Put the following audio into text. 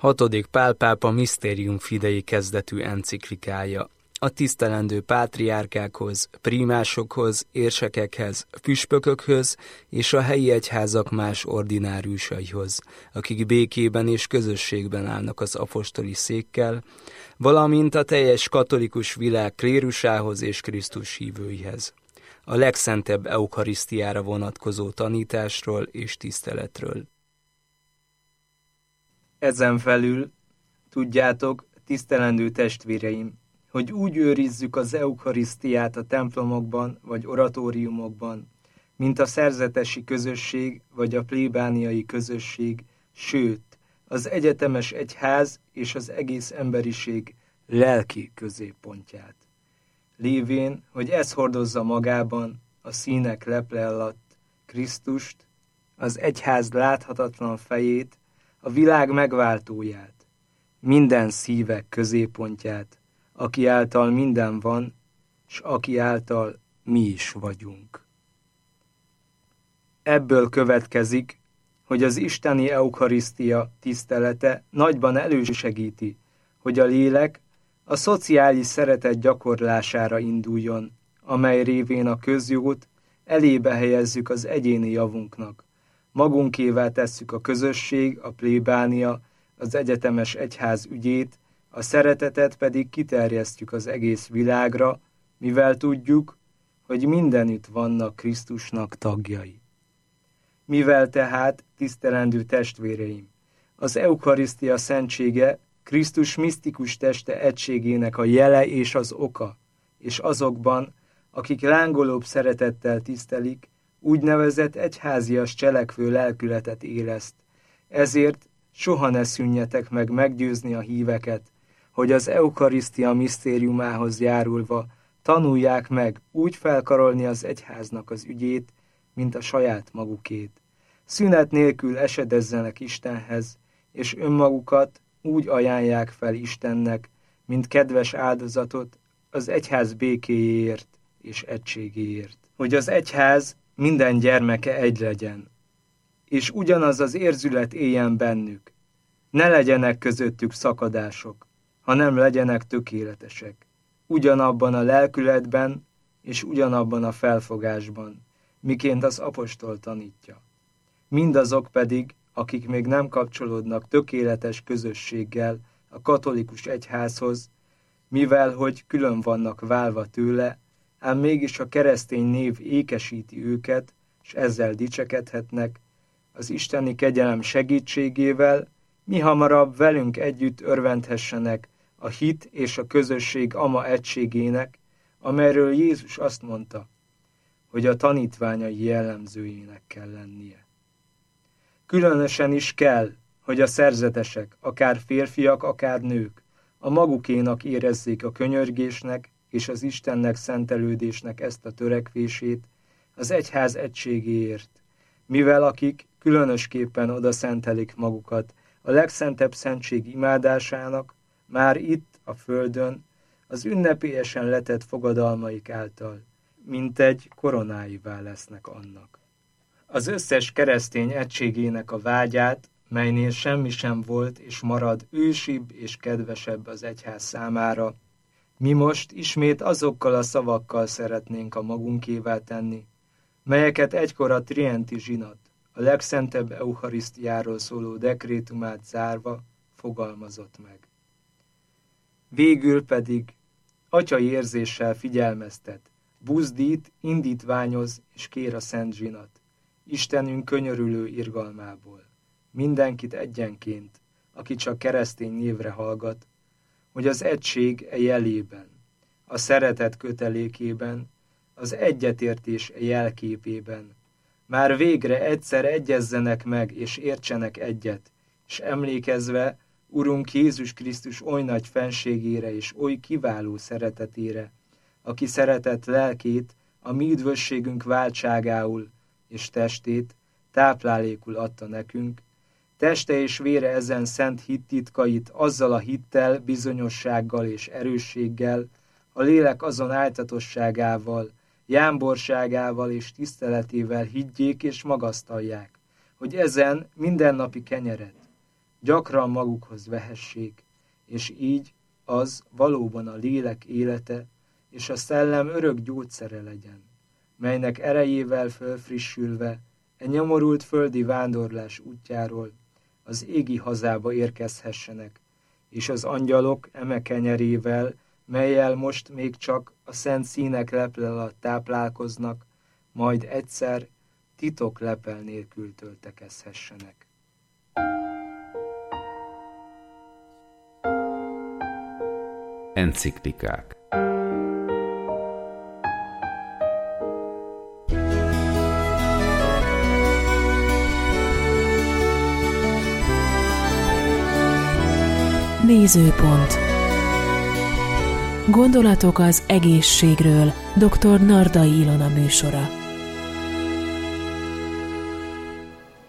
6. Pál pápa Mysterium Fidei kezdetű enciklikája. A tisztelendő pátriárkákhoz, prímásokhoz, érsekekhez, püspökökhöz és a helyi egyházak más ordináriusaihoz, akik békében és közösségben állnak az apostoli székkel, valamint a teljes katolikus világ klérusához és Krisztus hívőihez. A legszentebb eukarisztiára vonatkozó tanításról és tiszteletről. Ezen felül, tudjátok, tisztelendő testvéreim, hogy úgy őrizzük az eukarisztiát a templomokban vagy oratóriumokban, mint a szerzetesi közösség vagy a plébániai közösség, sőt, az egyetemes egyház és az egész emberiség lelki középpontját. Lévén, hogy ez hordozza magában a színek leple alatt Krisztust, az egyház láthatatlan fejét, a világ megváltóját, minden szívek középpontját, aki által minden van, s aki által mi is vagyunk. Ebből következik, hogy az isteni eukarisztia tisztelete nagyban elősegíti, hogy a lélek a szociális szeretet gyakorlására induljon, amely révén a közjót elébe helyezzük az egyéni javunknak. Magunkévá tesszük a közösség, a plébánia, az egyetemes egyház ügyét, a szeretetet pedig kiterjesztjük az egész világra, mivel tudjuk, hogy mindenütt vannak Krisztusnak tagjai. Mivel tehát, tisztelendő testvéreim, az eukarisztia szentsége Krisztus misztikus teste egységének a jele és az oka, és azokban, akik lángolóbb szeretettel tisztelik, úgynevezett egyházias cselekvő lelkületet éreszt. Ezért soha ne szűnjetek meg meggyőzni a híveket, hogy az eukarisztia misztériumához járulva tanulják meg úgy felkarolni az egyháznak az ügyét, mint a saját magukét. Szünet nélkül esedezzenek Istenhez, és önmagukat úgy ajánlják fel Istennek, mint kedves áldozatot az egyház békéjéért és egységéért. Hogy az egyház minden gyermeke egy legyen, és ugyanaz az érzület éljen bennük. Ne legyenek közöttük szakadások, hanem legyenek tökéletesek. Ugyanabban a lelkületben és ugyanabban a felfogásban, miként az apostol tanítja. Mindazok pedig, akik még nem kapcsolódnak tökéletes közösséggel a katolikus egyházhoz, mivel hogy külön vannak válva tőle, ám mégis a keresztény név ékesíti őket, és ezzel dicsekedhetnek, az isteni kegyelem segítségével mihamarabb velünk együtt örvendhessenek a hit és a közösség ama egységének, amelyről Jézus azt mondta, hogy a tanítványai jellemzőjének kell lennie. Különösen is kell, hogy a szerzetesek, akár férfiak, akár nők, a magukénak érezzék a könyörgésnek és az Istennek szentelődésnek ezt a törekvését az egyház egységéért, mivel akik különösképpen odaszentelik magukat a legszentebb szentség imádásának, már itt, a földön, az ünnepélyesen letett fogadalmaik által, mintegy koronáivá lesznek annak. Az összes keresztény egységének a vágyát, melynél semmi sem volt és marad ősibb és kedvesebb az egyház számára, mi most ismét azokkal a szavakkal szeretnénk a magunkévá tenni, melyeket egykor a trienti zsinat, a legszentebb eucharisztiáról szóló dekrétumát zárva fogalmazott meg. Végül pedig atyai érzéssel figyelmeztet, buzdít, indítványoz és kér a szent zsinat, Istenünk könyörülő irgalmából, mindenkit egyenként, aki csak keresztény névre hallgat, hogy az egység jelében, a szeretet kötelékében, az egyetértés jelképében, már végre egyszer egyezzenek meg és értsenek egyet, és emlékezve Urunk Jézus Krisztus oly nagy fenségére és oly kiváló szeretetére, aki szeretett lelkét a mi üdvösségünk váltságául és testét táplálékul adta nekünk, teste és vére ezen szent hittitkait azzal a hittel, bizonyossággal és erősséggel, a lélek azon áltatosságával, jámborságával és tiszteletével higgyék és magasztalják, hogy ezen mindennapi kenyeret, gyakran magukhoz vehessék, és így az valóban a lélek élete és a szellem örök gyógyszere legyen, melynek erejével fölfrissülve nyomorult földi vándorlás útjáról az égi hazába érkezhessenek, és az angyalok eme kenyerével, mellyel most még csak a szent színek leple alatt táplálkoznak, majd egyszer titok lepel nélkül töltekezhessenek. Enciklikák. Nézőpont. Gondolatok az egészségről. Dr. Nardai Ilona műsora.